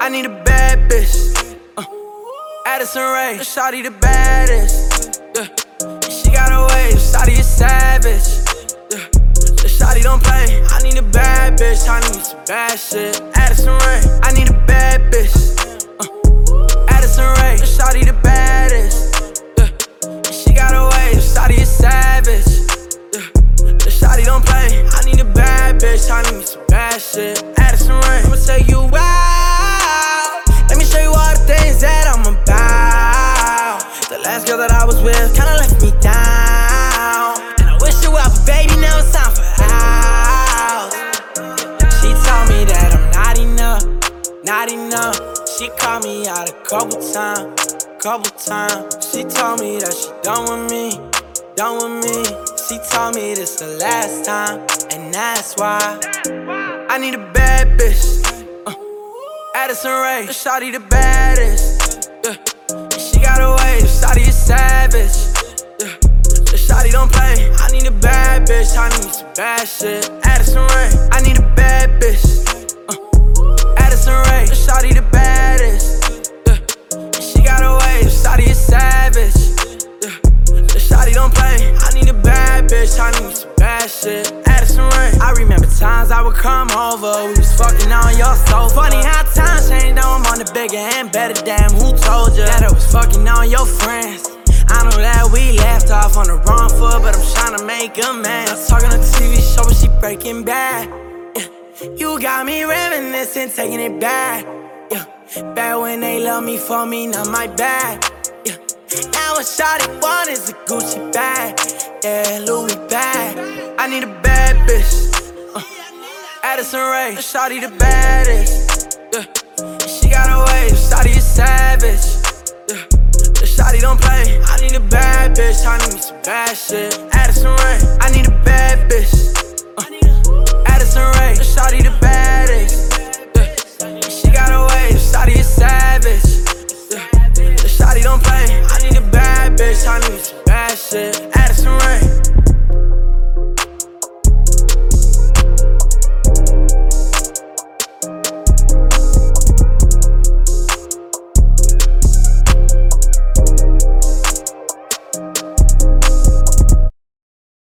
I need a bad bitch. Addison Rae, shawty the baddest. She got a wave, shawty is savage. The shawty don't play. I need a bad bitch. I need some bad shit. Addison Rae, I need a bad bitch. Addison Rae, shawty the baddest. She got a wave, shawty is savage. The shawty don't play. I need a bad bitch. I need some bad shit. Addison Rae, I'ma take you out. Let me show you all the things that I'm about. The last girl that I was with kinda left me down, and I wish you well, but baby, now it's time for out. She told me that I'm not enough, not enough. She called me out a couple times. She told me that she done with me, done with me. She told me this the last time, and that's why I need a bad bitch. Addison Rae, shawty the baddest. She got a wave, shawty is savage. The shawty don't play. I need a bad bitch. I need some bad shit. Addison Rae, I need a bad bitch. Addison Rae, shawty the baddest. She got a wave, shawty is savage. The shawty don't play. I need a bad bitch. I need some bad shit. Addison Rae, I remember times I would come over. We was fucking on your sofa. Funny how times change. Now I'm on the bigger and better. Damn, who told you that I was fucking on your friends? I know that we left off on the wrong foot, but I'm tryna make amends. Talking on the TV show, but she breaking bad. You got me reminiscing, taking it back. Back when they love me for me, not my bag. Now what shawty want is a Gucci bag. Yeah, Louis bag. I need a bad bitch. Addison Rae, shawty the baddest. She got a wave, shawty is savage. The shawty don't play. I need a bad bitch. I need some bad shit. Addison Rae, I need a bad bitch. Addison Rae, shawty the baddest. She got a wave, shawty is savage. The shawty don't play. I need a bad bitch. I need some bad shit. Addison Rae.